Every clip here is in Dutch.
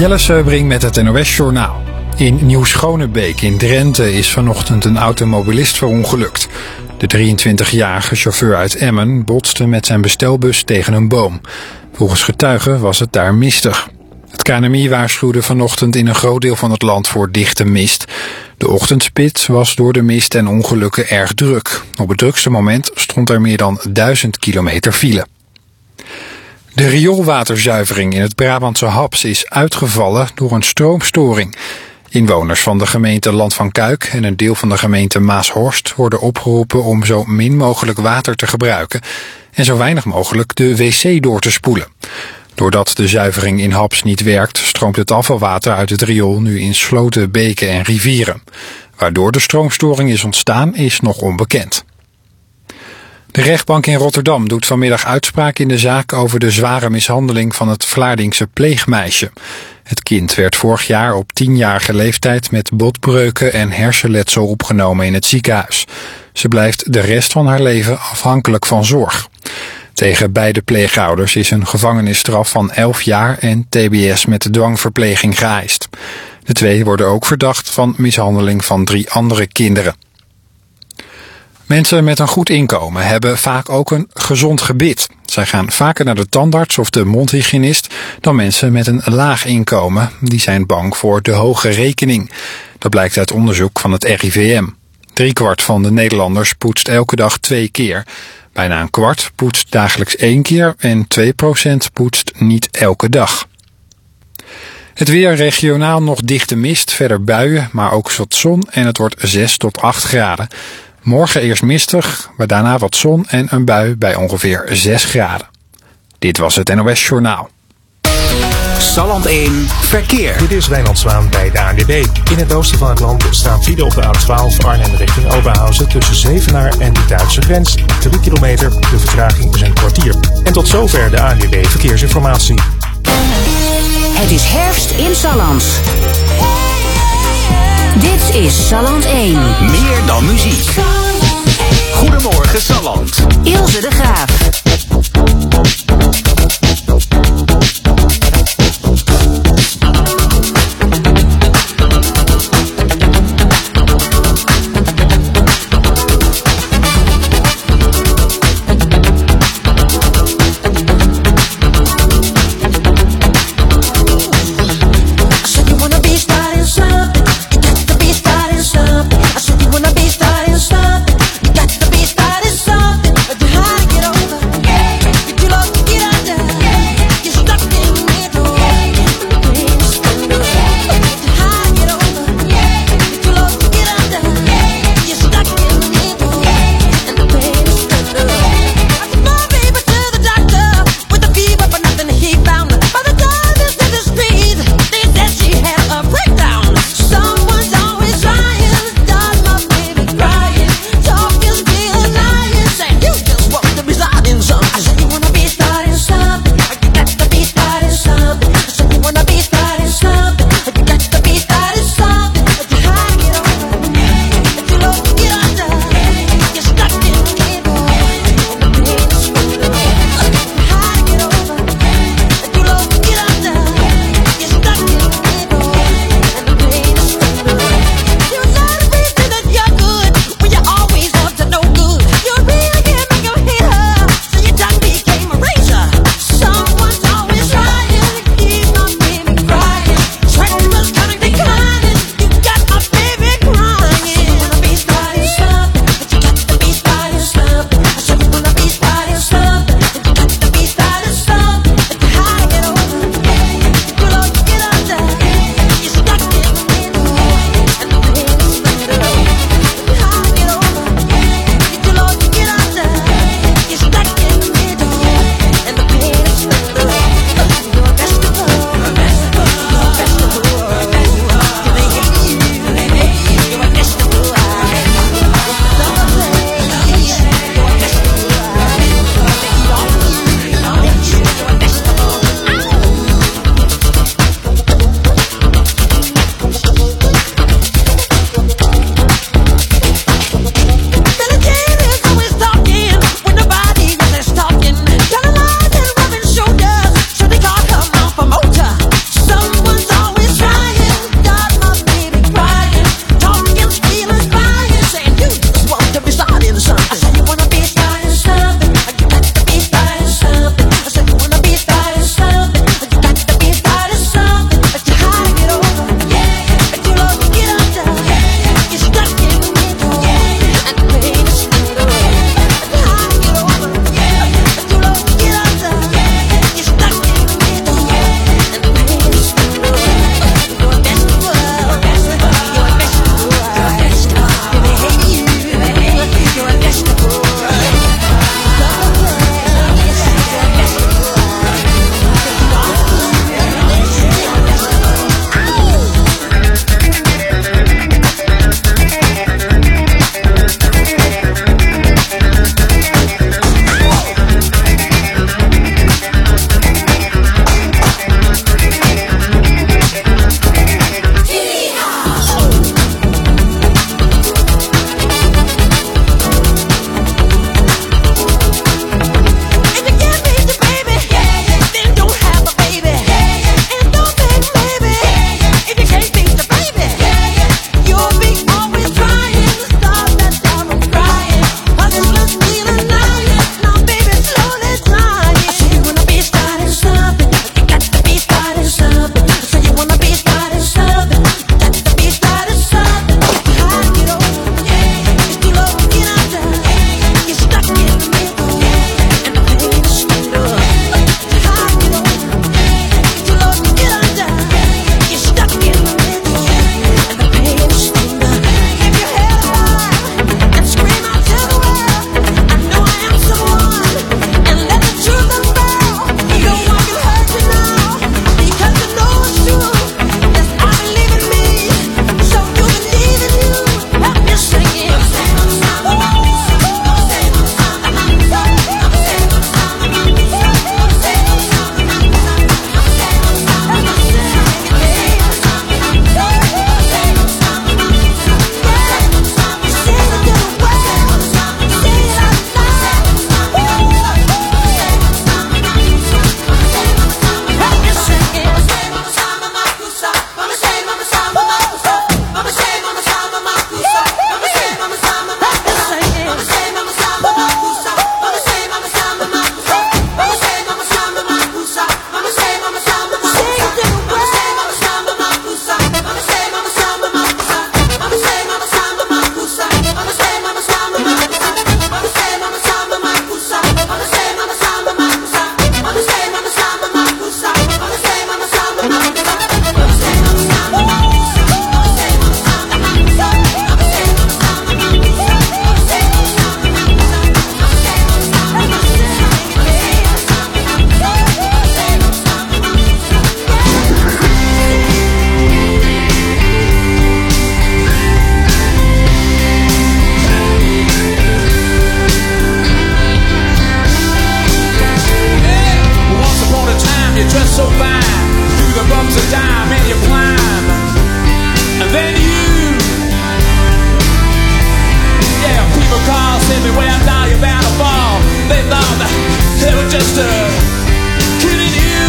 Jelle Seubring met het NOS-journaal. In Nieuw-Schonebeek in Drenthe is vanochtend een automobilist verongelukt. De 23-jarige chauffeur uit Emmen botste met zijn bestelbus tegen een boom. Volgens getuigen was het daar mistig. Het KNMI waarschuwde vanochtend in een groot deel van het land voor dichte mist. De ochtendspits was door de mist en ongelukken erg druk. Op het drukste moment stond er meer dan 1000 kilometer file. De rioolwaterzuivering in het Brabantse Haps is uitgevallen door een stroomstoring. Inwoners van de gemeente Land van Kuik en een deel van de gemeente Maashorst worden opgeroepen om zo min mogelijk water te gebruiken en zo weinig mogelijk de wc door te spoelen. Doordat de zuivering in Haps niet werkt, stroomt het afvalwater uit het riool nu in sloten, beken en rivieren. Waardoor de stroomstoring is ontstaan is nog onbekend. De rechtbank in Rotterdam doet vanmiddag uitspraak in de zaak over de zware mishandeling van het Vlaardingse pleegmeisje. Het kind werd vorig jaar op 10-jarige leeftijd met botbreuken en hersenletsel opgenomen in het ziekenhuis. Ze blijft de rest van haar leven afhankelijk van zorg. Tegen beide pleegouders is een gevangenisstraf van 11 jaar en tbs met dwangverpleging geëist. De twee worden ook verdacht van mishandeling van 3 andere kinderen. Mensen met een goed inkomen hebben vaak ook een gezond gebit. Zij gaan vaker naar de tandarts of de mondhygiënist dan mensen met een laag inkomen. Die zijn bang voor de hoge rekening. Dat blijkt uit onderzoek van het RIVM. 3/4 van de Nederlanders poetst elke dag 2 keer. Bijna een kwart poetst dagelijks 1 keer en 2% poetst niet elke dag. Het weer regionaal nog dichte mist, verder buien, maar ook wat zon en het wordt 6 tot 8 graden. Morgen eerst mistig, maar daarna wat zon en een bui bij ongeveer 6 graden. Dit was het NOS Journaal. Salland 1 Verkeer. Dit is Wijnand Zwaan bij de ANWB. In het oosten van het land staat file op de A12 Arnhem richting Oberhausen tussen Zevenaar en de Duitse grens. 3 kilometer, de vertraging is een kwartier. En tot zover de ANWB Verkeersinformatie. Het is herfst in Salland. Dit is Salland 1. Meer dan muziek. Goedemorgen Salland. Ilse de Graaf. Get over. Yeah, if you love fine. Through the bumps of time and you climb. And then yeah, people call, say me where I'm down, you're bound to fall. They thought that they were just kidding you.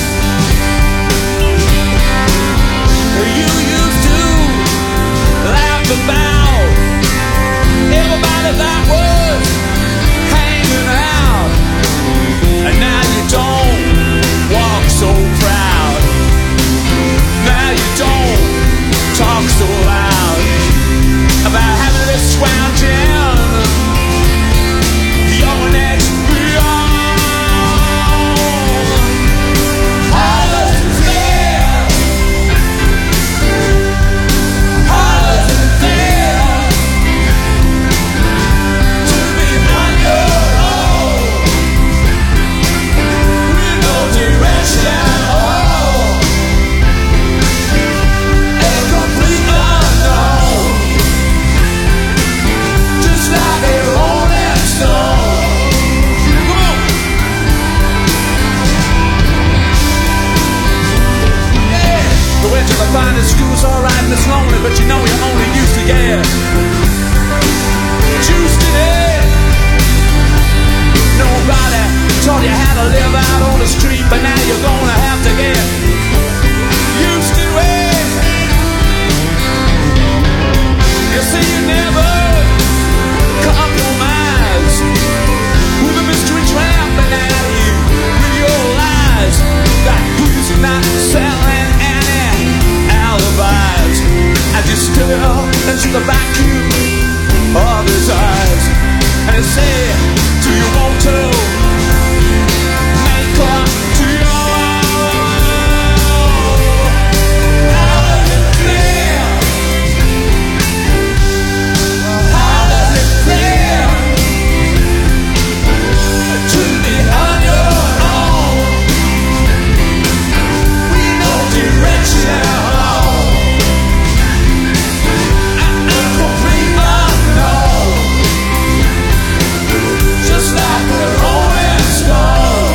You used to laugh about everybody that was hanging out, and now you don't walk so proud. Now you don't talk so loud about having this scrounging your next beyond. How does it feel? How does it feel to be on your own with no direction? A complete unknown, just like a rolling stone. Come on. Yeah. We went to the finest schools, alright, and it's lonely, but you know you're only used to, yeah, juiced to it. Nobody taught you how to live out on the street, but now you're gonna have to get used to it. You see, you never compromise with a mystery trampling at you with your lies. That who's not selling any alibis. I just stare into the vacuum of his eyes and I say, do you want to make up to your own? How does it feel? How does it feel to be on your own with no direction? A complete unknown, just like a rolling stone.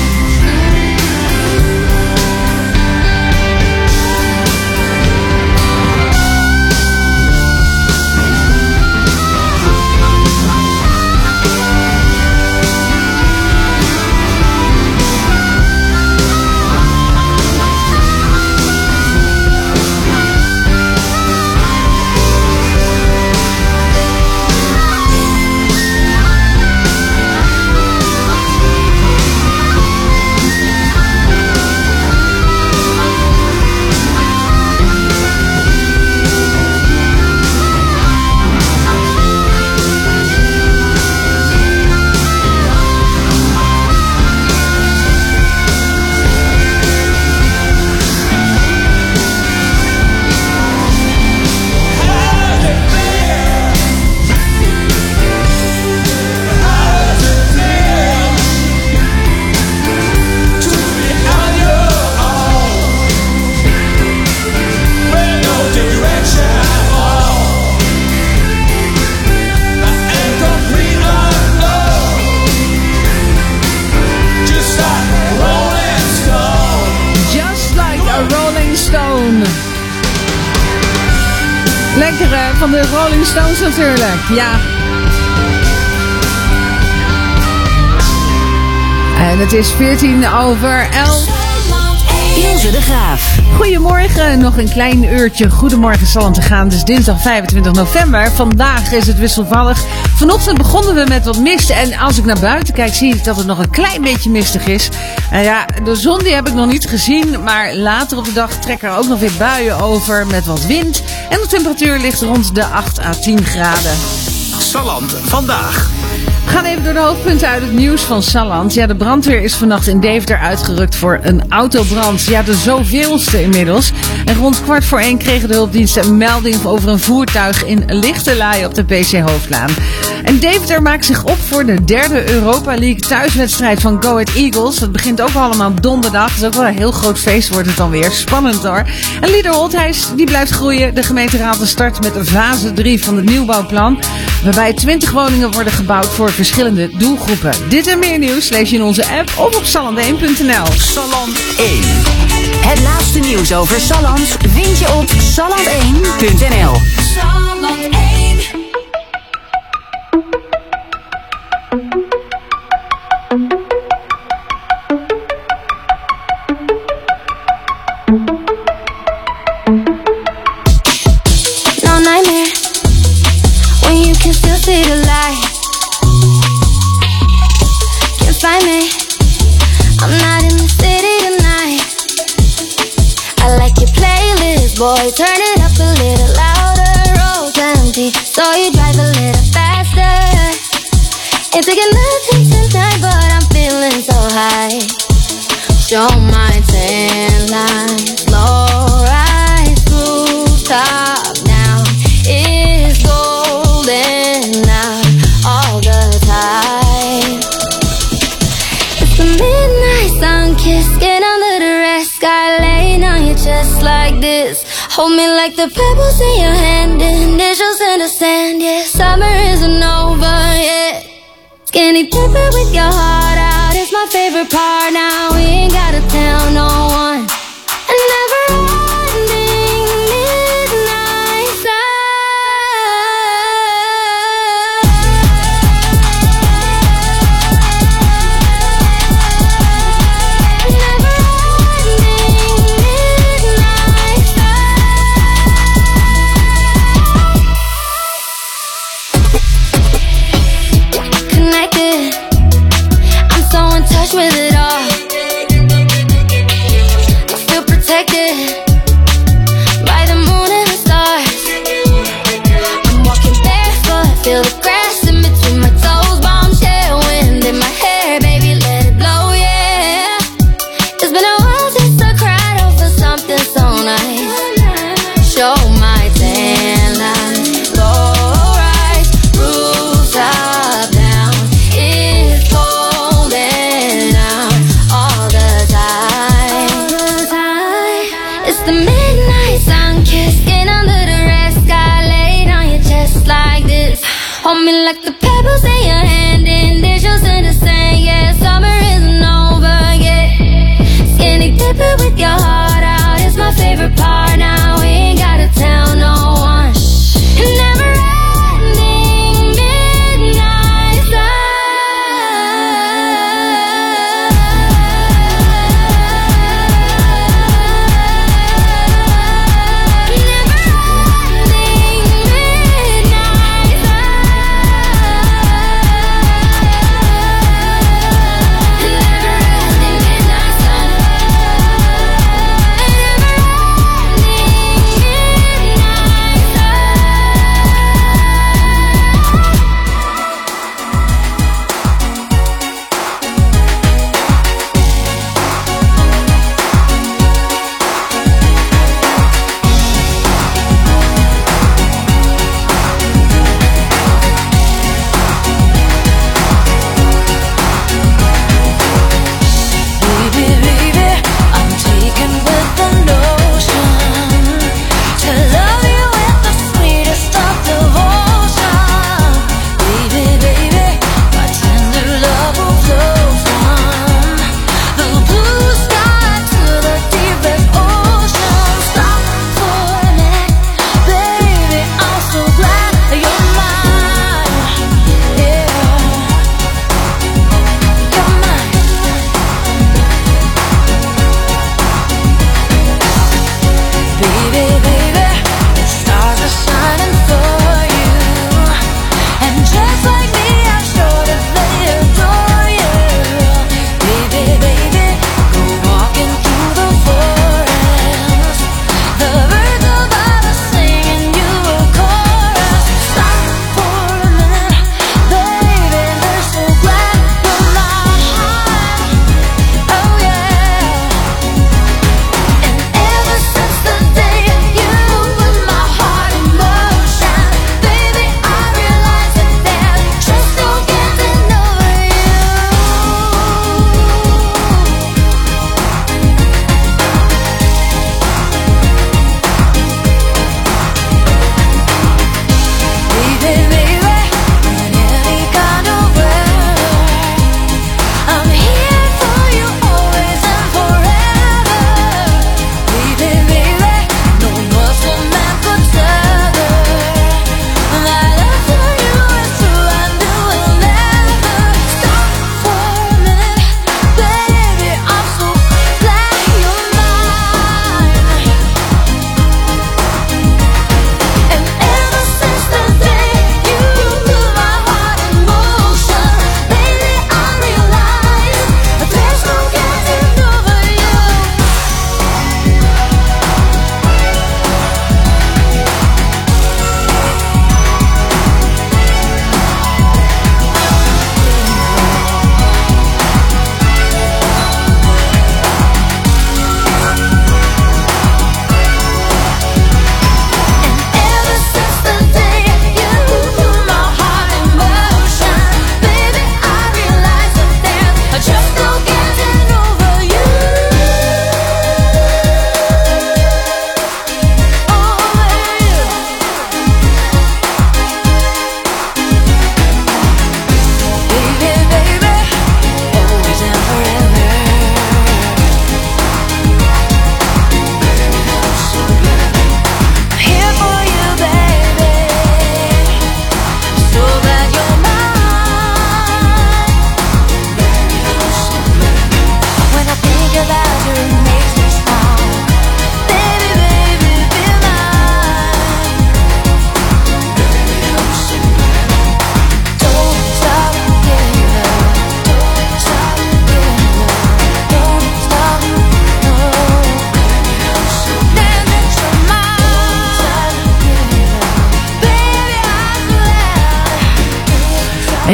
Lekker hè, van de Rolling Stones natuurlijk, ja. En het is 11:14. Ilse de Graaf. Goedemorgen, nog een klein uurtje. Goedemorgen Salland te gaan. Het is dinsdag 25 november. Vandaag is het wisselvallig. Vanochtend begonnen we met wat mist. En als ik naar buiten kijk, zie ik dat het nog een klein beetje mistig is. Ja, de zon die heb ik nog niet gezien. Maar later op de dag trekken er ook nog weer buien over met wat wind. En de temperatuur ligt rond de 8 à 10 graden. Salland vandaag. We gaan even door de hoofdpunten uit het nieuws van Salland. Ja, de brandweer is vannacht in Deventer uitgerukt voor een autobrand. Ja, de zoveelste inmiddels. En rond 1:15 kregen de hulpdiensten een melding over een voertuig in Lichterlaaien op de PC Hoofdlaan. En Deventer maakt zich op voor de derde Europa League thuiswedstrijd van Go Ahead Eagles. Dat begint ook allemaal donderdag. Dat is ook wel een heel groot feest, wordt het dan weer. Spannend hoor. En Liederholt, die blijft groeien. De gemeenteraad start met fase 3 van het nieuwbouwplan. Waarbij 20 woningen worden gebouwd voor verschillende doelgroepen. Dit en meer nieuws lees je in onze app of op salland1.nl. Salland 1. laatste nieuws over Salland vind je op salland1.nl. Salland 1. No nightmare when you can still see the light. Can't find me, I'm not in the city tonight. I like your playlist, boy, turn it up a little louder. Roads empty, so you drive a little faster. Ain't taking nothing tonight, but I'm feeling so high. Show my tan lines, low rise, rooftop now is golden out all the time. It's the midnight sun kiss, skin under the red sky, laying on your chest like this. Hold me like the pebbles in your hand, initials in the sand. Yeah, summer isn't over yet. Skinny dipping with your heart out is my favorite part. Now we ain't gotta tell no one. And never ending midnight sun. Never ending midnight sun. Connected, I'm so in touch with it all. I feel protected by the moon and the stars. I'm walking barefoot, feel the grass in between my toes. Bombshell wind in my hair, baby, let it blow, yeah. It's been a while since I cried over something so nice. Show my tan line, low rise, rooftop down. It's golden out all the time. It's the midnight sun kiss, skin under the red sky, laid on your chest like this. Hold me like the pebbles in your hand, initials in the sand. Yeah, summer isn't over yet. Skinny dipping with your heart out is my favorite part. Now we ain't gotta tell no one. And never ending midnight sun.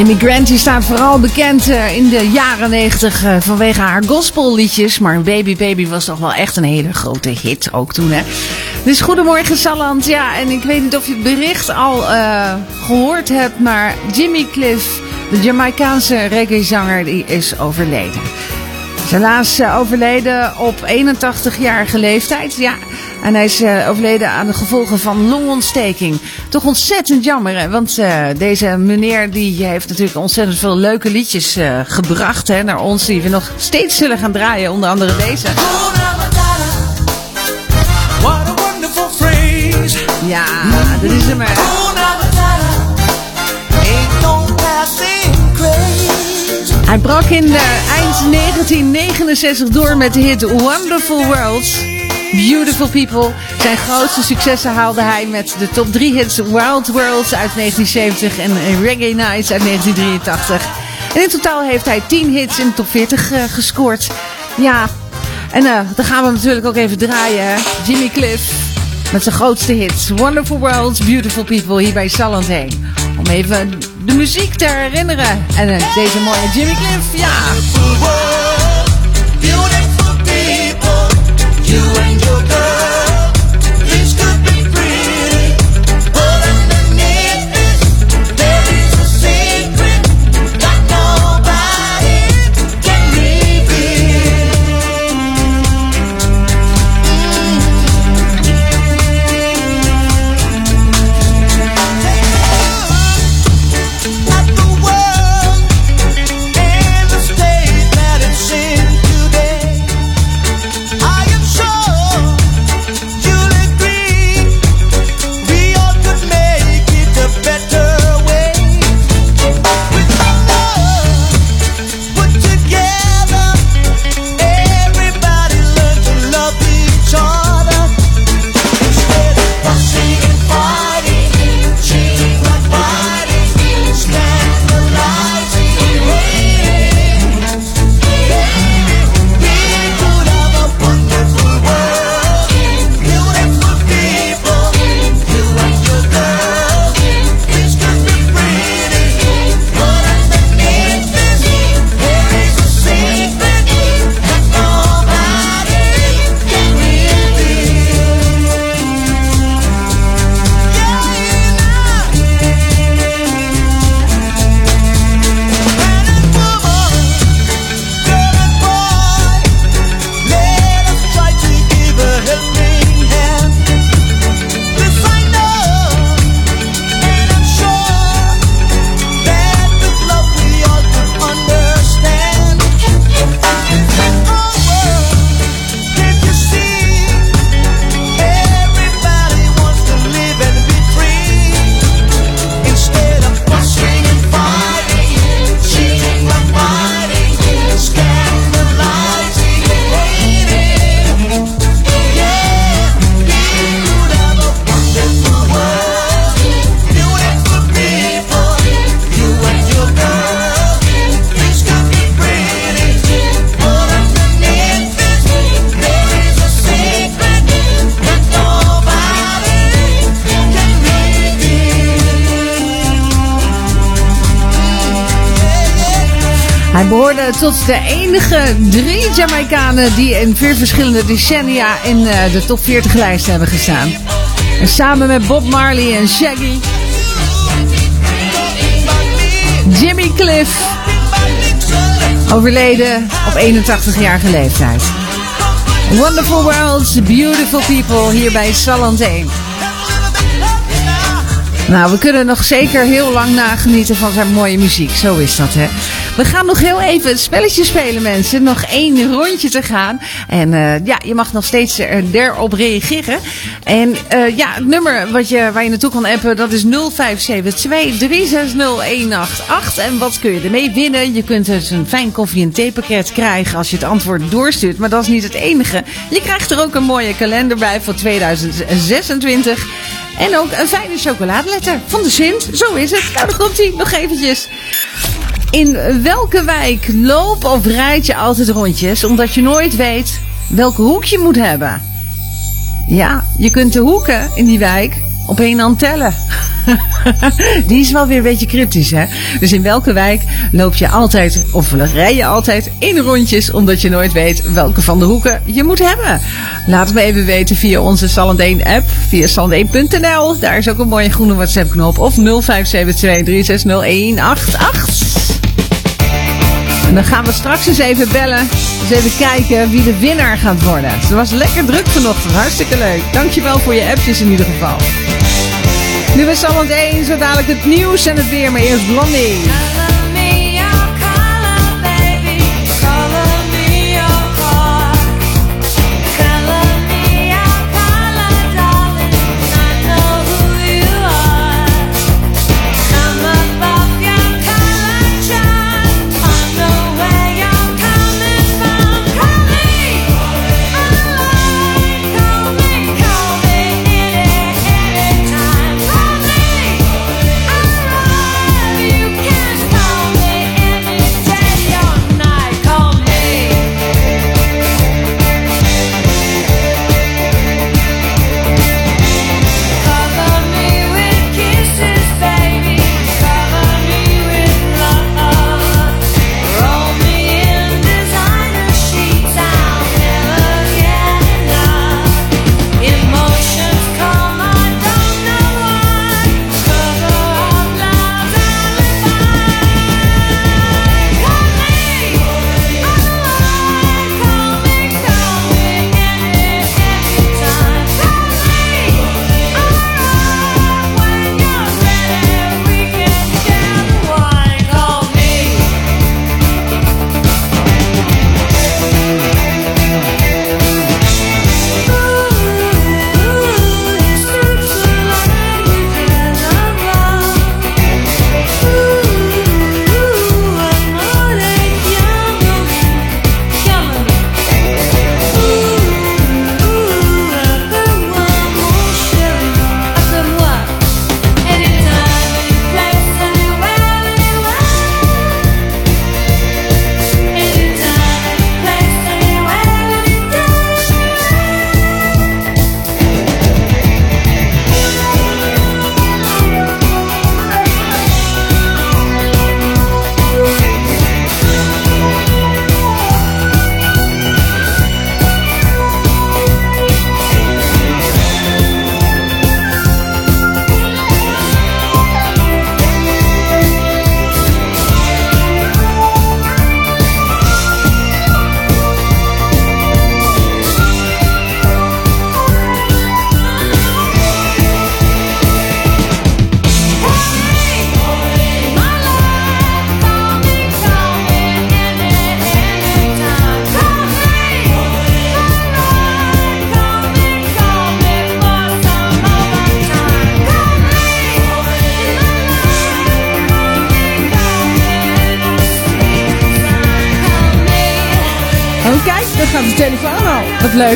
Amy Grant die staat vooral bekend in de jaren 90 vanwege haar gospelliedjes. Maar Baby Baby was toch wel echt een hele grote hit ook toen, hè. Dus goedemorgen Salland. Ja, en ik weet niet of je het bericht al gehoord hebt, maar Jimmy Cliff, de Jamaicaanse reggaezanger, die is overleden. Hij is helaas overleden op 81-jarige leeftijd. Ja, en hij is overleden aan de gevolgen van longontsteking. Toch ontzettend jammer, hè? Want deze meneer die heeft natuurlijk ontzettend veel leuke liedjes gebracht, hè, naar ons, die we nog steeds zullen gaan draaien. Onder andere deze. What a wonderful phrase. Ja, dat is hem, hè. Ain't no passing craze. Hij brak in eind 1969 door met de hit Wonderful Worlds. Beautiful People. Zijn grootste successen haalde hij met de top 3 hits Wild Worlds uit 1970 en Reggae Nights uit 1983. En in totaal heeft hij 10 hits in de top 40 gescoord. Ja, en dan gaan we natuurlijk ook even draaien, hè? Jimmy Cliff met zijn grootste hits Wonderful Worlds, Beautiful People hier bij Salland heen. Om even de muziek te herinneren. En deze mooie Jimmy Cliff, ja. Beautiful people, you and your girl, this could be pretty, but underneath this, there is a secret that nobody can reveal. At the world and the state that it's in today, I am sure you'll agree we all could make it a better way. With love put together, everybody learn to love each other. Instead of fussing and fighting, cheating like fighting, scandalizing and hating. We could have a wonderful world, beautiful people, you and your girl. This could be pretty, but underneath this, there is a secret that nobody can reveal. Man and woman, girl and boy, let us try to give a helping hand. This I know, and I'm sure that with love we all can understand. Oh world, can't you see? Everybody wants to live and be free. Instead of fussing and fighting, cheating and fighting, scandalizing and hating. Yeah, we could have a wonderful world, beautiful people, you and your girl. This could be pretty, but underneath this, there is a secret that nobody can reveal. Hij behoorde tot de enige 3 Jamaicanen die in 4 verschillende decennia in de top 40 lijst hebben gestaan. En samen met Bob Marley en Shaggy, Jimmy Cliff, overleden op 81-jarige leeftijd. Wonderful Worlds, Beautiful People hier bij Salland 1. Nou, we kunnen nog zeker heel lang nagenieten van zijn mooie muziek. Zo is dat, hè. We gaan nog heel even het spelletje spelen, mensen. Nog 1 rondje te gaan. En ja, je mag nog steeds erop reageren. En ja, het nummer waar je naartoe kan appen, dat is 0572 360188. En wat kun je ermee winnen? Je kunt dus een fijn koffie- en theepakket krijgen als je het antwoord doorstuurt. Maar dat is niet het enige. Je krijgt er ook een mooie kalender bij voor 2026. En ook een fijne chocoladeletter van de Sint. Zo is het. Nou, dan komt ie nog eventjes. In welke wijk loop of rijd je altijd rondjes, omdat je nooit weet welke hoek je moet hebben? Ja, je kunt de hoeken in die wijk op een hand tellen. Die is wel weer een beetje cryptisch, hè? Dus in welke wijk loop je altijd of rij je altijd in rondjes, omdat je nooit weet welke van de hoeken je moet hebben? Laat het me even weten via onze Salland 1 app, via salland1.nl. Daar is ook een mooie groene WhatsApp knop. Of 0572360188. En dan gaan we straks eens even bellen. Eens even kijken wie de winnaar gaat worden. Het was lekker druk vanochtend. Hartstikke leuk. Dankjewel voor je appjes in ieder geval. Nu is Salland 1, zo dadelijk het nieuws en het weer. Maar eerst Blondie. Gaat de telefoon al. Wat leuk.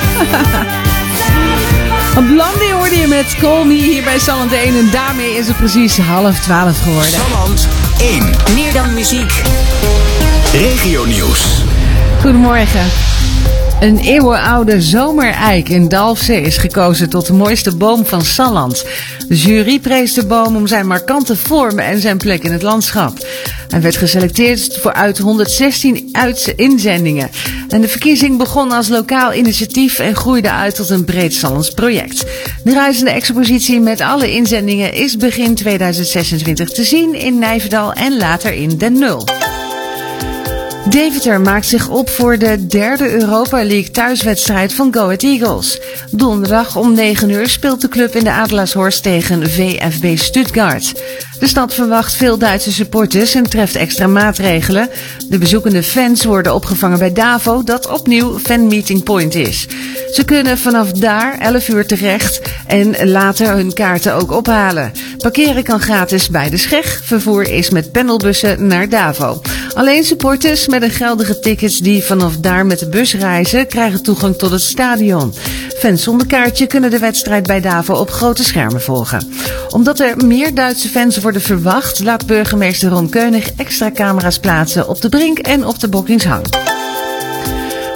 Blondie hoorde je met Call Me hier bij Salland 1. En daarmee is het precies 11:30 geworden. Salland 1. Meer dan muziek. Regionieuws. Goedemorgen. Een eeuwenoude zomereik in Dalfsen is gekozen tot de mooiste boom van Salland. De jury prees de boom om zijn markante vorm en zijn plek in het landschap. Hij werd geselecteerd voor uit 116 inzendingen. En de verkiezing begon als lokaal initiatief en groeide uit tot een breed Sallands project. De reizende expositie met alle inzendingen is begin 2026 te zien in Nijverdal en later in Den Nul. Deventer maakt zich op voor de derde Europa League thuiswedstrijd van Go Ahead Eagles. Donderdag om 9 uur speelt de club in de Adelaarshorst tegen VfB Stuttgart. De stad verwacht veel Duitse supporters en treft extra maatregelen. De bezoekende fans worden opgevangen bij Davo, dat opnieuw Fan Meeting Point is. Ze kunnen vanaf daar 11 uur terecht en later hun kaarten ook ophalen. Parkeren kan gratis bij de Scheg. Vervoer is met pendelbussen naar Davo. Alleen supporters met een geldige ticket die vanaf daar met de bus reizen krijgen toegang tot het stadion. Fans zonder kaartje kunnen de wedstrijd bij Davo op grote schermen volgen. Omdat er meer Duitse fans worden verwacht, laat burgemeester Ron Keunig extra camera's plaatsen op de Brink en op de Bokkingshang.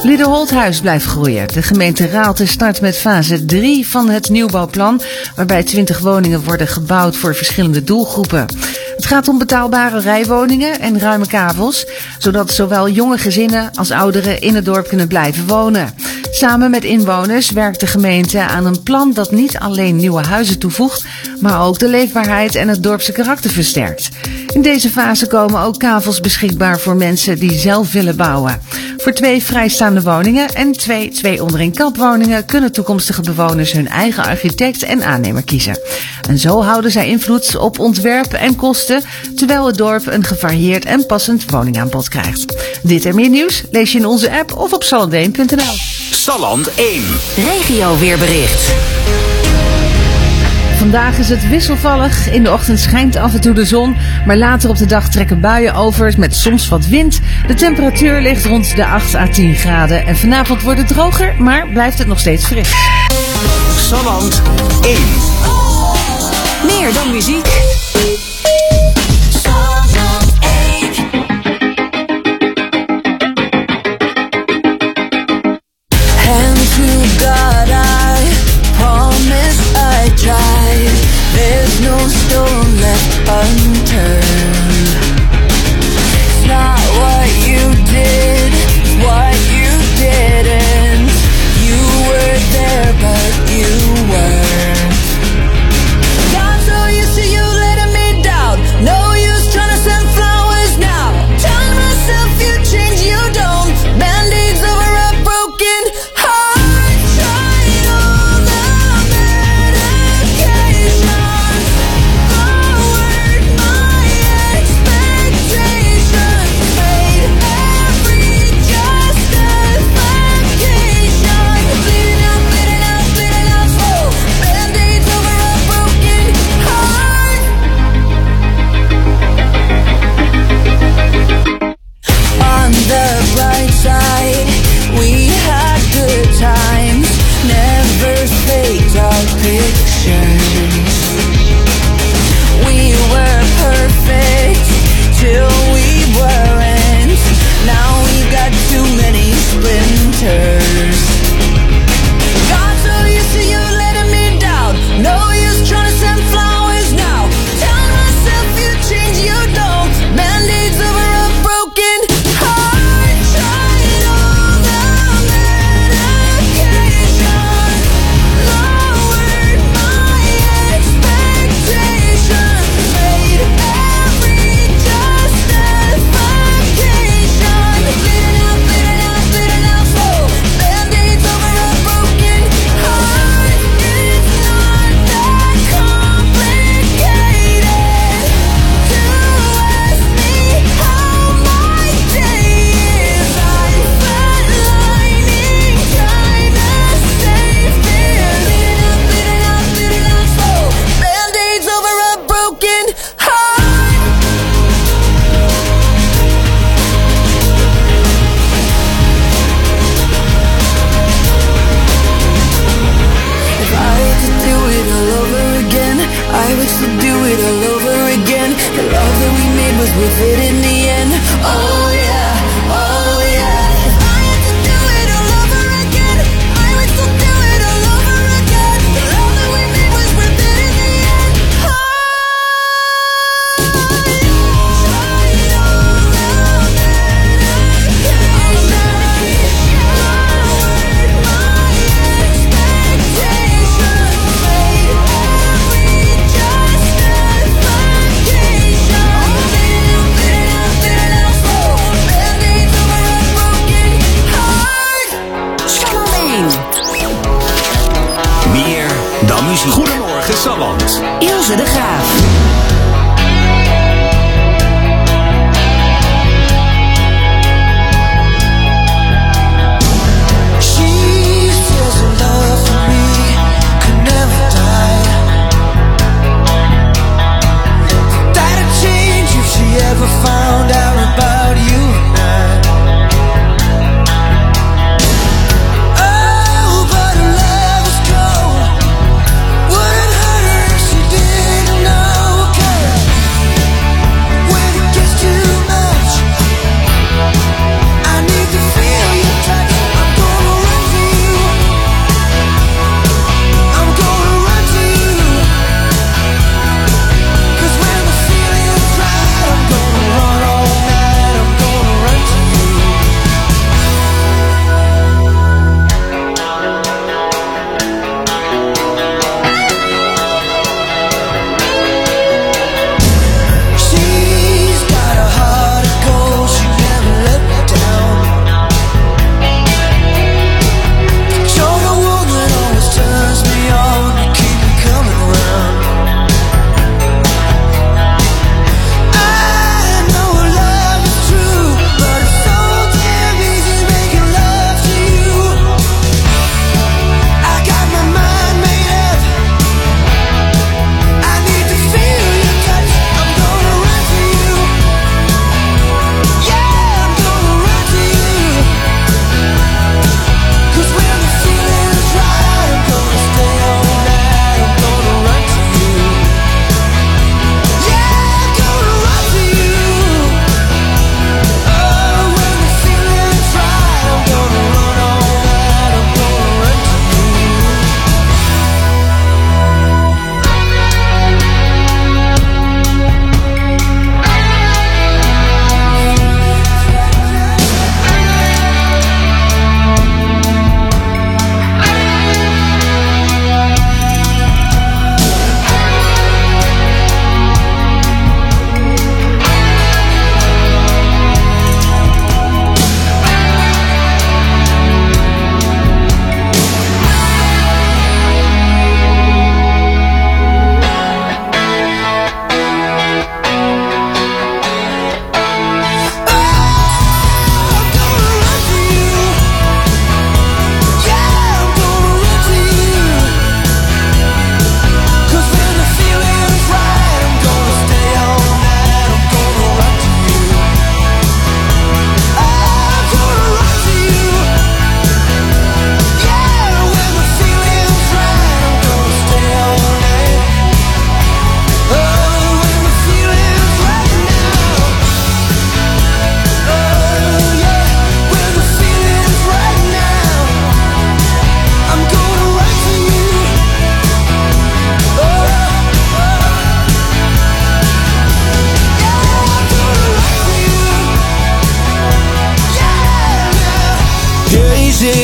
Liederholthuis blijft groeien. De gemeente Raalte start met fase 3 van het nieuwbouwplan, waarbij 20 woningen worden gebouwd voor verschillende doelgroepen. Het gaat om betaalbare rijwoningen en ruime kavels, zodat zowel jonge gezinnen als ouderen in het dorp kunnen blijven wonen. Samen met inwoners werkt de gemeente aan een plan dat niet alleen nieuwe huizen toevoegt, maar ook de leefbaarheid en het dorpse karakter versterkt. In deze fase komen ook kavels beschikbaar voor mensen die zelf willen bouwen. Voor 2 vrijstaande woningen en 2 onder-een-kap-woningen kunnen toekomstige bewoners hun eigen architect en aannemer kiezen. En zo houden zij invloed op ontwerp en kosten, terwijl het dorp een gevarieerd en passend woningaanbod krijgt. Dit en meer nieuws lees je in onze app of op sallandeen.nl. Salland 1. Regio weerbericht. Vandaag is het wisselvallig. In de ochtend schijnt af en toe de zon, maar later op de dag trekken buien over met soms wat wind. De temperatuur ligt rond de 8 à 10 graden en vanavond wordt het droger, maar blijft het nog steeds fris. Salland 1. Meer dan muziek. There's no stone left unturned. It's not what you did, what you didn't. You were there, but you weren't. Got so used to you letting me down. No use trying to send flowers now. Telling myself you change, you don't. Band-aids over a broken heart. Tried all the medication. Goedemorgen Salland. Ilse de Graaf. Found out about you and I. Oh, but her love is cold. Wouldn't hurt her if she didn't know. 'Cause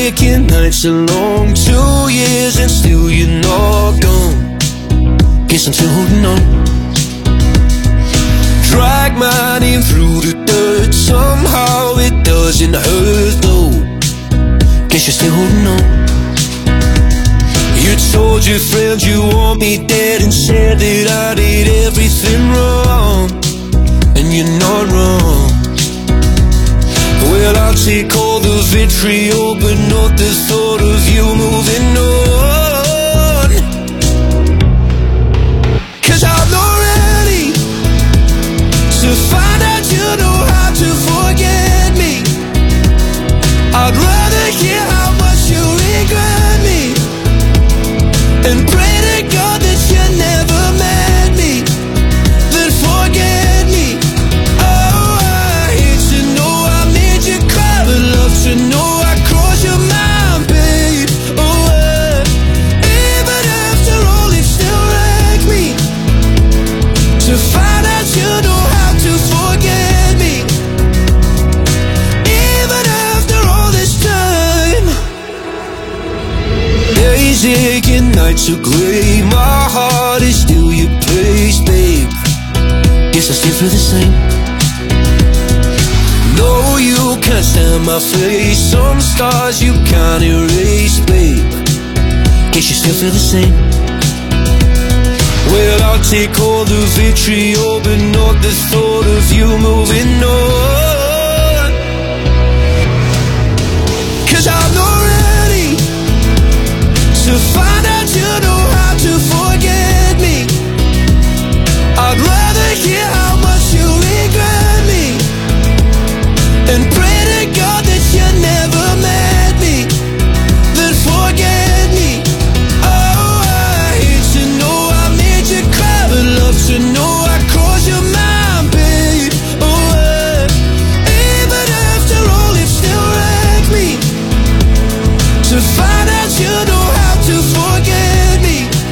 aching nights are long. 2 years and still you're not gone. Guess I'm still holding on. Drag my name through the dirt. Somehow it doesn't hurt though. Guess you're still holding on. You told your friends you want me dead and said that I did everything wrong. And you're not wrong. Well, I'll take all the vitriol, but not the thought of you moving on. 'Cause I'm not ready to find out you know how to forget me. I'd rather hear how much you regret me and pray to God that you never met me, then forget me. Oh, I hate to know I made you cry, but love to know I crossed your mind, babe. Oh, even after all it still wrecks me to find out you know how to forget me. Even after all this time. Days aching, nights are grey. My heart is still your place, babe. Guess I still feel the same. No, you can't stand my face. Some stars you can't erase, babe. Guess you still feel the same. Well, I'll take all the vitriol, but not the thought of you moving on. 'Cause I'm not ready to find out you know how to forget me. I'd rather hear how much you regret me and pray to God that you never met me, then forget me. Oh, I hate to know I made you cry, but love to know I crossed your mind, babe. Oh, even after all it still wrecks me to find out you know how to forget me.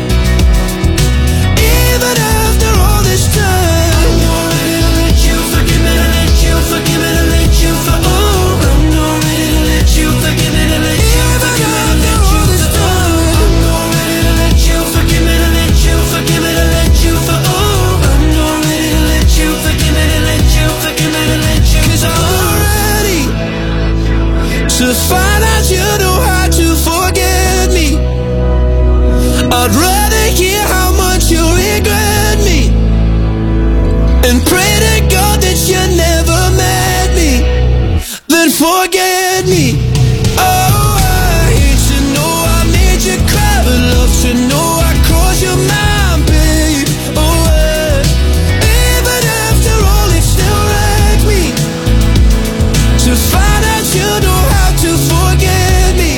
Even after all this time. I'm not ready to let you forgive me, to let you forgive me, to let you for oh. I'm not ready to let you forgive me, to let you forgive me, to let you for oh. I'm not ready to let you forgive me, to let you forgive me, to let you for oh. I'm not ready to let you forgive me, to let you forgive me, to let you 'cause I'm not ready to find out you know how to forget me. I'd rather hear how much you regret me and pray to God that you never met me, then forget me. Oh, I hate to know I made you cry, but love to know I crossed your mind, babe. Oh, even after all it still wrecks me to find out you know how to forget me.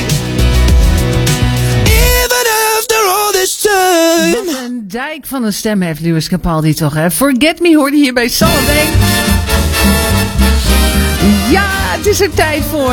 Even after all this time. Wat een dijk van een stem heeft Lewis Capaldi toch, hè? Forget Me hoorde hier bij Sallenbeek. Ja, het is er tijd voor.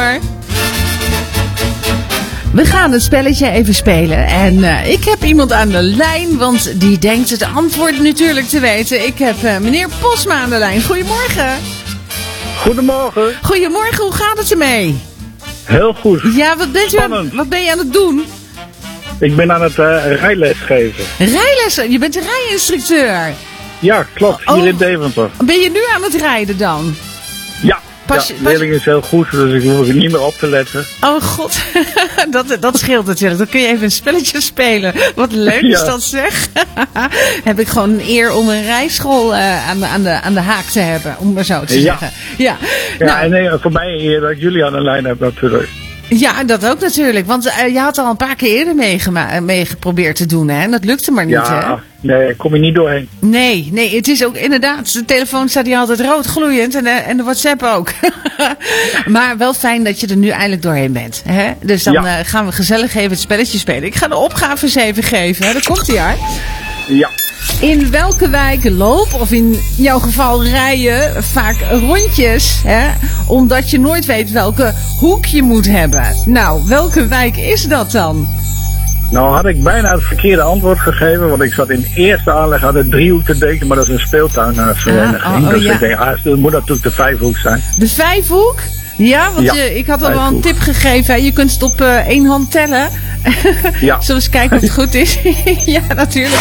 We gaan het spelletje even spelen. En ik heb iemand aan de lijn, want die denkt het antwoord natuurlijk te weten. Ik heb meneer Posma aan de lijn. Goedemorgen. Goedemorgen. Goedemorgen, hoe gaat het ermee? Heel goed. Ja, wat ben je aan het doen? Ik ben aan het rijles geven. Rijles? Je bent een rijinstructeur. Ja, klopt. Hier in Deventer. Ben je nu aan het rijden dan? Ja. De leerling is heel goed, dus ik hoef er niet meer op te letten. Oh god, dat scheelt natuurlijk. Dan kun je even een spelletje spelen. Wat leuk is dat zeg. Heb ik gewoon een eer om een rijschool aan de haak te hebben, om maar zo te zeggen. Ja, nou, en voor mij een eer dat ik jullie aan de lijn heb natuurlijk. Ja, dat ook natuurlijk. Want je had al een paar keer eerder mee geprobeerd te doen, hè? En dat lukte maar niet, hè? Nee, kom je niet doorheen. Nee, het is ook inderdaad, de telefoon staat hier altijd rood gloeiend en de WhatsApp ook. Maar wel fijn dat je er nu eindelijk doorheen bent, hè? Dus dan gaan we gezellig even het spelletje spelen. Ik ga de opgaves even geven, hè? Daar komt hij aan. Ja. In welke wijk loop, of in jouw geval rijden, vaak rondjes, hè? Omdat je nooit weet welke hoek je moet hebben. Nou, welke wijk is dat dan? Nou had ik bijna het verkeerde antwoord gegeven, want ik zat in eerste aanleg aan de driehoek te denken, maar dat is een speeltuinvereniging. Dus ik denk, het moet natuurlijk de Vijfhoek zijn. De Vijfhoek? Ja, want Ja, ik had al hij wel een vroeg. tip gegeven. Hè. Je kunt het op 1 hand tellen. Ja. Zullen we eens kijken of het goed is? Ja, natuurlijk.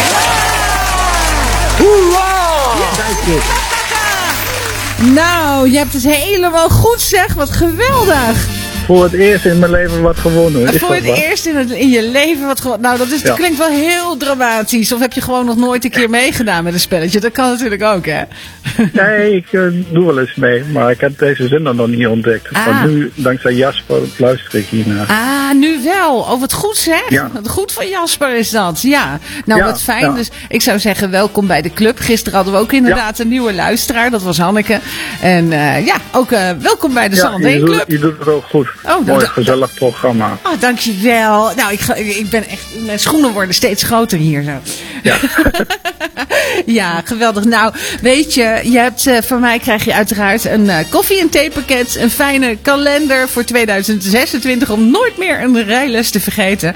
Nou, je hebt het helemaal goed zeg. Wat geweldig. Voor het eerst in mijn leven wat gewonnen. Is Voor dat het wat? eerst in je leven wat gewoon. Nou, dat Ja. klinkt wel heel dramatisch. Of heb je gewoon nog nooit een keer meegedaan met een spelletje? Dat kan natuurlijk ook, hè? Nee, ik doe wel eens mee, maar ik heb deze zender nog niet ontdekt. Ah. Want nu, dankzij Jasper, luister ik hiernaar. Ah, nu wel. Oh, wat goed zeg. Ja. Wat goed van Jasper is dat. Ja. Nou, Ja, wat fijn. ja. Dus ik zou zeggen, welkom bij de club. Gisteren hadden we ook inderdaad een nieuwe luisteraar. Dat was Hanneke. En ja, ook welkom bij de Salland 1 Club. je doet het ook goed. Oh, Mooi, dat- gezellig programma. Oh, dankjewel. Nou, ik ben echt... Mijn schoenen worden steeds groter hier zo. Ja. Ja, geweldig. Nou, weet je, van mij krijg je uiteraard een koffie- en theepakket. Een fijne kalender voor 2026 om nooit meer een rijles te vergeten.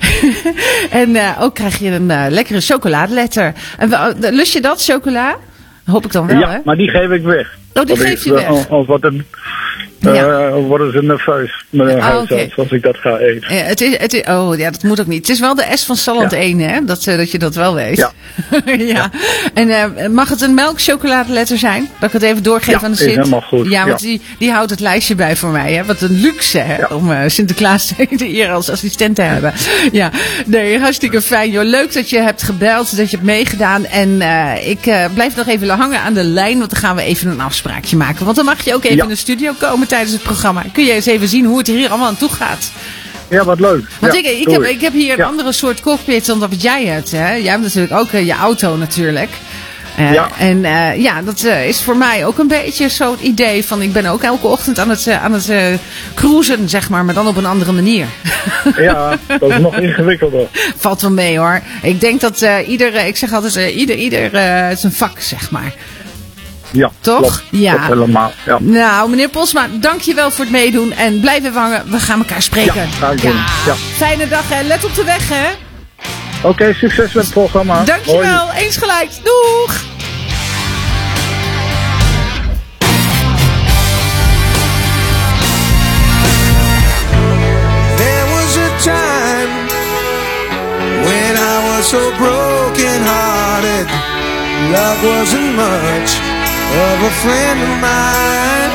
En ook krijg je een lekkere chocoladeletter. En lust je dat, chocola? Hoop ik dan wel, hè? Ja, maar die geef ik weg. Oh, die Want geef je weg. Als worden ze nerveus met hun huisarts als ik dat ga eten. Oh ja, dat moet ook niet. Het is wel de S van Salland Ja. 1, hè? Dat je dat wel weet. Ja. Ja. En mag het een melkchocoladeletter zijn? Dat ik het even doorgeef Ja, aan de is Sint? helemaal goed. Ja, want Ja. die houdt het lijstje bij voor mij. Hè? Wat een luxe, hè? Ja. Om Sinterklaas hier als assistent te hebben. Ja, nee, hartstikke fijn, joh. Leuk dat je hebt gebeld, dat je hebt meegedaan. En ik blijf nog even hangen aan de lijn, want dan gaan we even een afspraakje maken. Want dan mag je ook even Ja. in de studio komen tijdens het programma. Kun je eens even zien hoe het hier allemaal aan toe gaat? Ja, wat leuk. Want Ja, ik heb hier een Ja. andere soort cockpit dan wat jij hebt. Hè? Jij hebt natuurlijk ook je auto natuurlijk. Ja. En dat is voor mij ook een beetje zo'n idee van... Ik ben ook elke ochtend aan het cruisen, zeg maar dan op een andere manier. Ja, dat is nog ingewikkelder. Valt wel mee, hoor. Ik denk dat ik zeg altijd, ieder is een vak, zeg maar. Ja, Toch? klopt. Ja. Klopt helemaal. Ja. Nou, meneer Posma, dank je wel voor het meedoen. En blijf even hangen. We gaan elkaar spreken. Ja, ga ik doen. Ja. Fijne dag, hè. Let op de weg, hè. Oké, succes met het programma. Dankjewel. Hoi. Eens gelijk. Doeg. There was a time when I was so broken hearted. Love wasn't much of a friend of mine.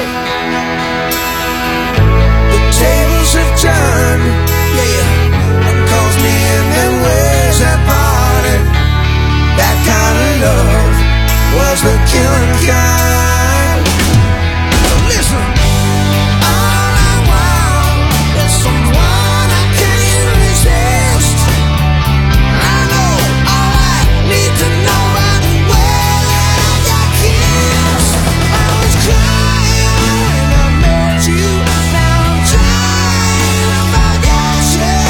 The tables have turned, yeah, and caused me in and ways that parted. That kind of love was the killing kind. So listen. All I want is someone I can't resist. I know all I need to know right away that I got kissed. I was crying when I met you. Now I'm trying to forget you.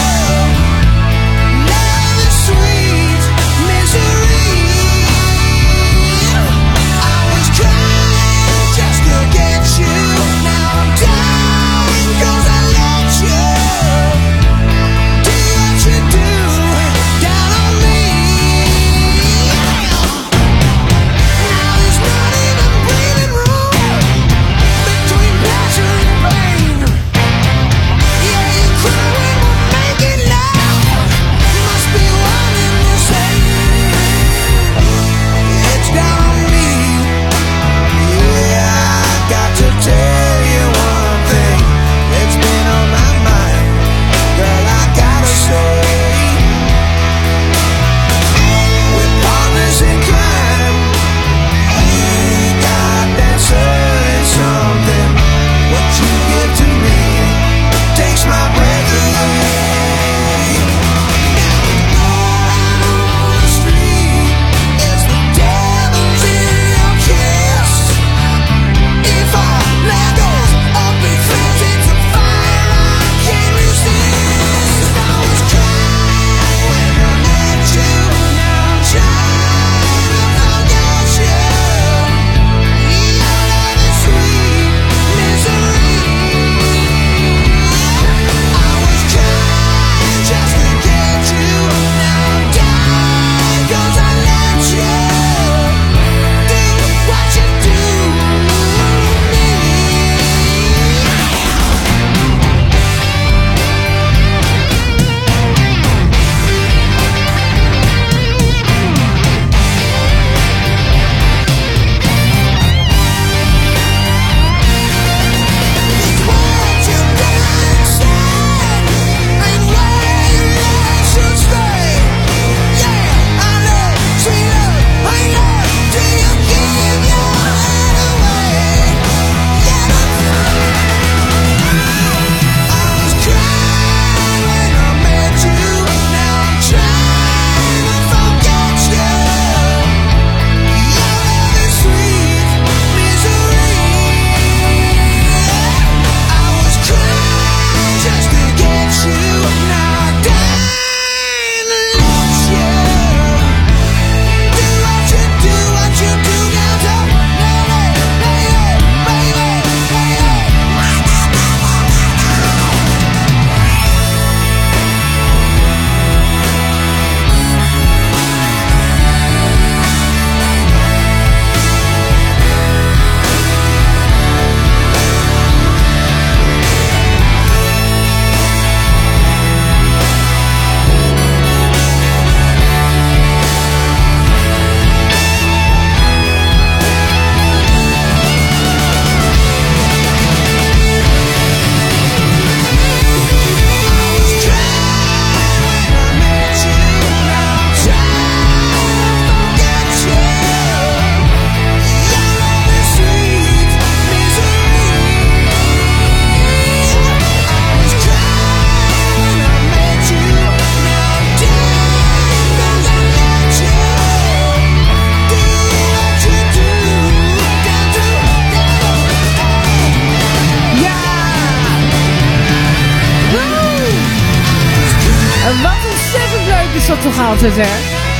nog altijd, hè?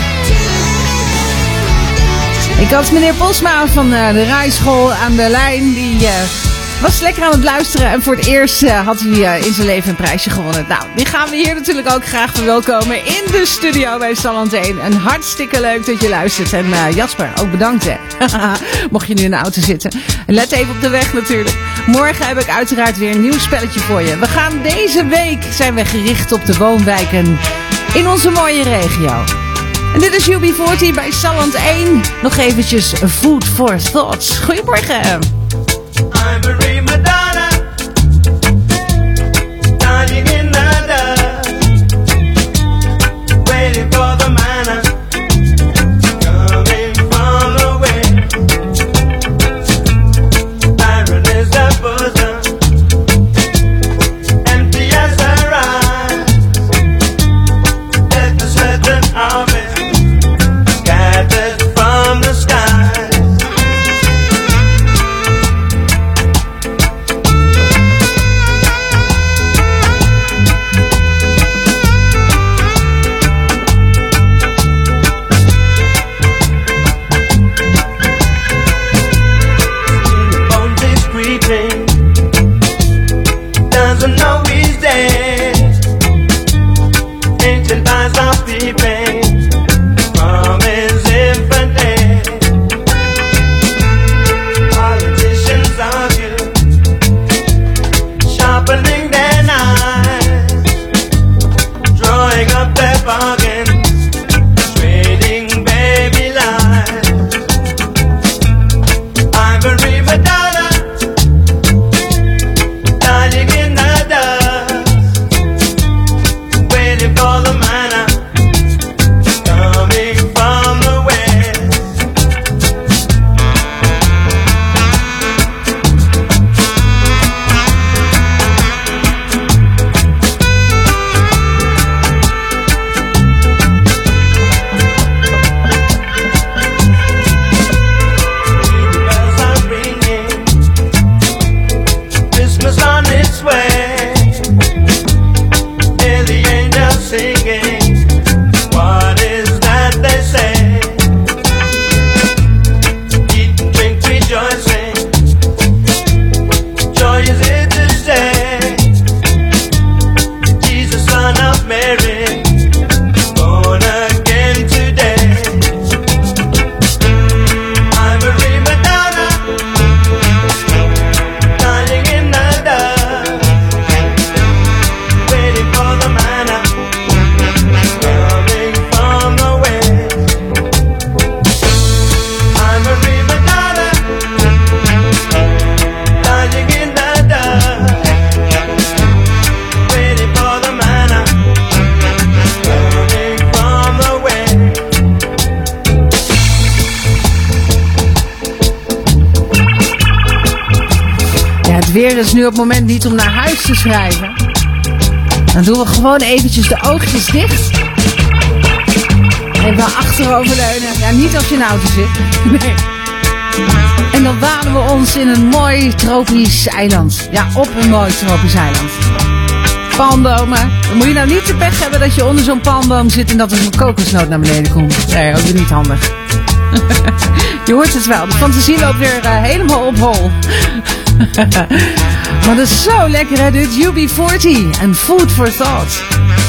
Ik had meneer Posma van de rijschool aan de lijn. Die was lekker aan het luisteren. En voor het eerst had hij in zijn leven een prijsje gewonnen. Nou, die gaan we hier natuurlijk ook graag verwelkomen in de studio bij Salland 1. En hartstikke leuk dat je luistert. En Jasper, ook bedankt, hè. Mocht je nu in de auto zitten. Let even op de weg natuurlijk. Morgen heb ik uiteraard weer een nieuw spelletje voor je. We gaan deze week zijn we gericht op de woonwijken in onze mooie regio. En dit is UB40 bij Salland 1. Nog eventjes Food for Thoughts. Goedemorgen. I'm a prima donna, dying in the dust, waiting for the manna, coming from the wind. Iron is the bosom, empty as her eyes. Let the certain harvest gathered from the skies. Doesn't know he's dead. Ancient eyes are peeping from his infant head. Politicians argue, sharpening their knives, drawing up their bargains, trading baby lives. Ivory Madonna, dying in the dust, waiting for the manna, coming from the west. The bells are ringing, Christmas on its way. Hear the angels singing. What is that they say? Eat and drink, rejoicing. Joy is here to stay. Jesus, son of Mary, born again today. Ivory Madonna, dying in the dust, waiting for the manna, coming from the west. Ivory Madonna, dying in the dust, waiting for the manna, coming from the west. Ja, het weer is nu op het moment niet om naar huis te schrijven. Dan doen we gewoon eventjes de oogjes dicht. Even achteroverleunen. Ja, niet als je in de auto zit. Nee. En dan wanen we ons in een mooi tropisch eiland. Ja, op een mooi tropisch eiland. Palmbomen. Dan moet je nou niet de pech hebben dat je onder zo'n palmboom zit en dat er een kokosnoot naar beneden komt. Nee, ook weer niet handig. Je hoort het wel. De fantasie loopt weer helemaal op hol. Maar dat is zo lekker, hè? Dit UB40 en Food for Thought.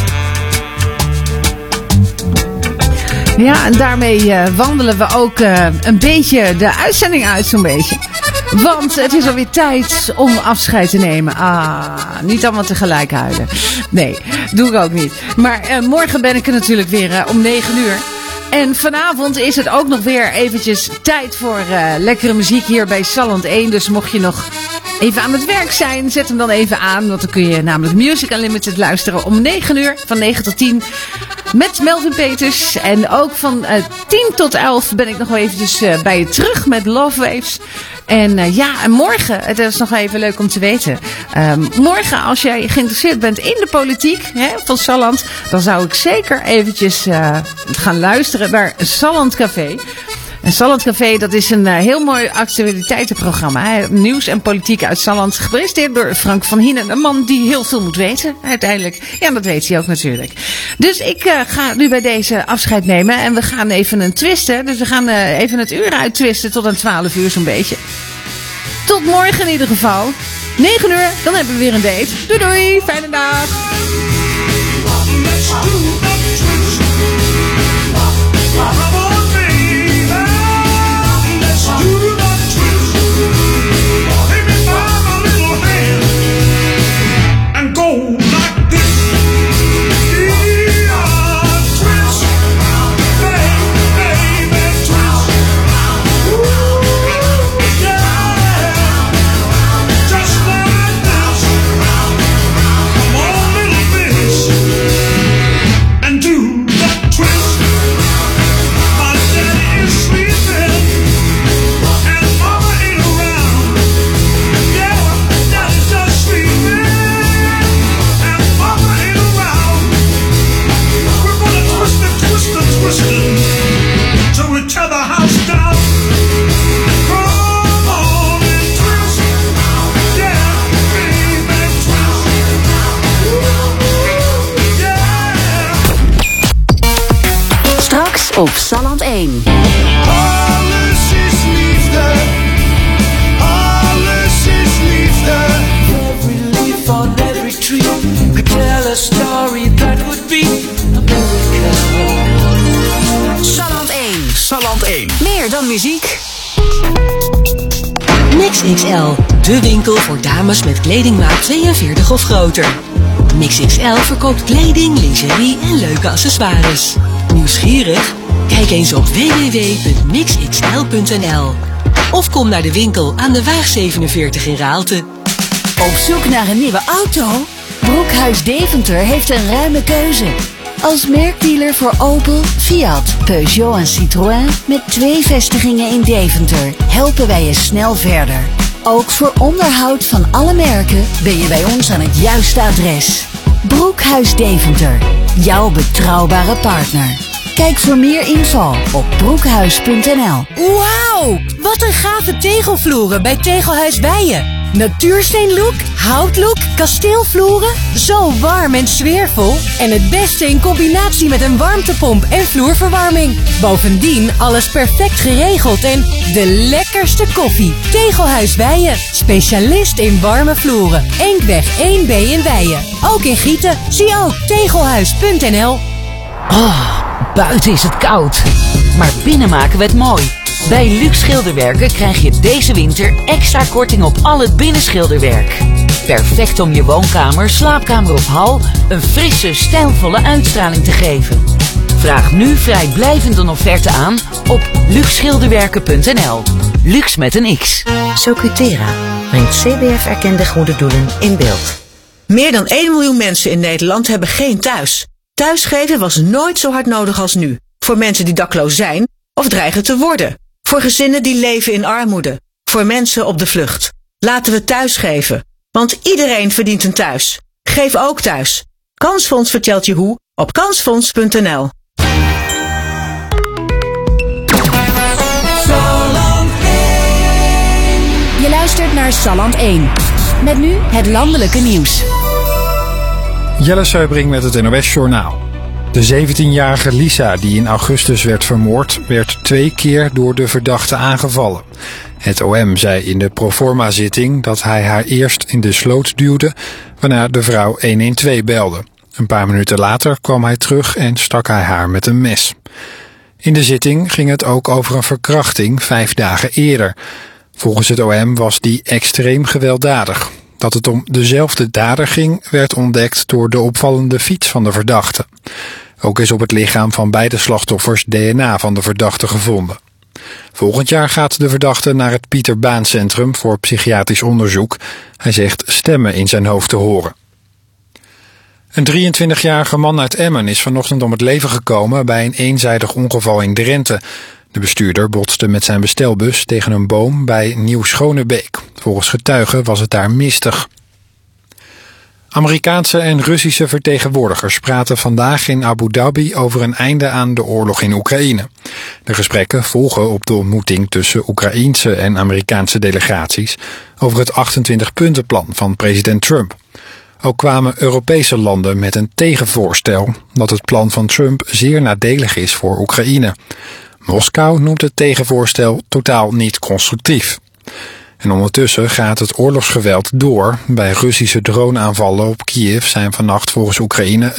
Ja, en daarmee wandelen we ook een beetje de uitzending uit, zo'n beetje. Want het is alweer tijd om afscheid te nemen. Niet allemaal tegelijk huilen. Nee, doe ik ook niet. Maar morgen ben ik er natuurlijk weer om 9 uur. En vanavond is het ook nog weer eventjes tijd voor lekkere muziek hier bij Salland 1. Dus mocht je nog even aan het werk zijn, zet hem dan even aan. Want dan kun je namelijk Music Unlimited luisteren om 9 uur, van 9 tot 10. Met Melvin Peters. En ook van 10 tot 11 ben ik nog wel eventjes bij je terug met Love Waves. En en morgen, het is nog even leuk om te weten. Morgen, als jij geïnteresseerd bent in de politiek van Salland, dan zou ik zeker eventjes gaan luisteren naar Salland Café. En Salland Café, dat is een heel mooi actualiteitenprogramma. Hè? Nieuws en politiek uit Salland. Gepresenteerd door Frank van Hienen. Een man die heel veel moet weten, uiteindelijk. Ja, dat weet hij ook natuurlijk. Dus ik ga nu bij deze afscheid nemen. En we gaan even een twisten. Dus we gaan even het uur uittwisten tot aan 12 uur zo'n beetje. Tot morgen in ieder geval. 9 uur, dan hebben we weer een date. Doei doei, fijne dag. Op Salland 1. Alles is liefde. Alles is liefde. Every leaf on every tree could tell a story that would be America. Salland 1. Salland 1. Meer dan muziek. Mix XL, de winkel voor dames met kledingmaat 42 of groter. Mix XL verkoopt kleding, lingerie en leuke accessoires. Nieuwsgierig? Kijk eens op www.mixxl.nl of kom naar de winkel aan de Waag 47 in Raalte. Op zoek naar een nieuwe auto? Broekhuis Deventer heeft een ruime keuze. Als merkdealer voor Opel, Fiat, Peugeot en Citroën met 2 vestigingen in Deventer helpen wij je snel verder. Ook voor onderhoud van alle merken ben je bij ons aan het juiste adres. Broekhuis Deventer, jouw betrouwbare partner. Kijk voor meer info op broekhuis.nl. Wauw, wat een gave tegelvloeren bij Tegelhuis Weijen. Natuursteenlook, houtlook, kasteelvloeren. Zo warm en sfeervol. En het beste in combinatie met een warmtepomp en vloerverwarming. Bovendien alles perfect geregeld en de lekkerste koffie. Tegelhuis Weijen, specialist in warme vloeren. Enkweg 1B in Weijen. Ook in Gieten. Zie ook tegelhuis.nl. Oh, buiten is het koud. Maar binnen maken we het mooi. Bij Luxe Schilderwerken krijg je deze winter extra korting op al het binnenschilderwerk. Perfect om je woonkamer, slaapkamer of hal een frisse, stijlvolle uitstraling te geven. Vraag nu vrijblijvend een offerte aan op luxeschilderwerken.nl. Luxe met een X. Socutera brengt CBF-erkende goede doelen in beeld. Meer dan 1 miljoen mensen in Nederland hebben geen thuis. Thuisgeven was nooit zo hard nodig als nu. Voor mensen die dakloos zijn of dreigen te worden. Voor gezinnen die leven in armoede. Voor mensen op de vlucht. Laten we thuisgeven. Want iedereen verdient een thuis. Geef ook thuis. Kansfonds vertelt je hoe op kansfonds.nl. Je luistert naar Salland 1. Met nu het landelijke nieuws. Jelle Seubring met het NOS Journaal. De 17-jarige Lisa, die in augustus werd vermoord, werd 2 keer door de verdachte aangevallen. Het OM zei in de proforma-zitting dat hij haar eerst in de sloot duwde, waarna de vrouw 112 belde. Een paar minuten later kwam hij terug en stak hij haar met een mes. In de zitting ging het ook over een verkrachting 5 dagen eerder. Volgens het OM was die extreem gewelddadig. Dat het om dezelfde dader ging, werd ontdekt door de opvallende fiets van de verdachte. Ook is op het lichaam van beide slachtoffers DNA van de verdachte gevonden. Volgend jaar gaat de verdachte naar het Pieter Baan Centrum voor psychiatrisch onderzoek. Hij zegt stemmen in zijn hoofd te horen. Een 23-jarige man uit Emmen is vanochtend om het leven gekomen bij een eenzijdig ongeval in Drenthe. De bestuurder botste met zijn bestelbus tegen een boom bij Nieuw-Schonebeek. Volgens getuigen was het daar mistig. Amerikaanse en Russische vertegenwoordigers praten vandaag in Abu Dhabi over een einde aan de oorlog in Oekraïne. De gesprekken volgen op de ontmoeting tussen Oekraïense en Amerikaanse delegaties over het 28-puntenplan van president Trump. Ook kwamen Europese landen met een tegenvoorstel dat het plan van Trump zeer nadelig is voor Oekraïne. Moskou noemt het tegenvoorstel totaal niet constructief. En ondertussen gaat het oorlogsgeweld door. Bij Russische droneaanvallen op Kiev zijn vannacht volgens Oekraïne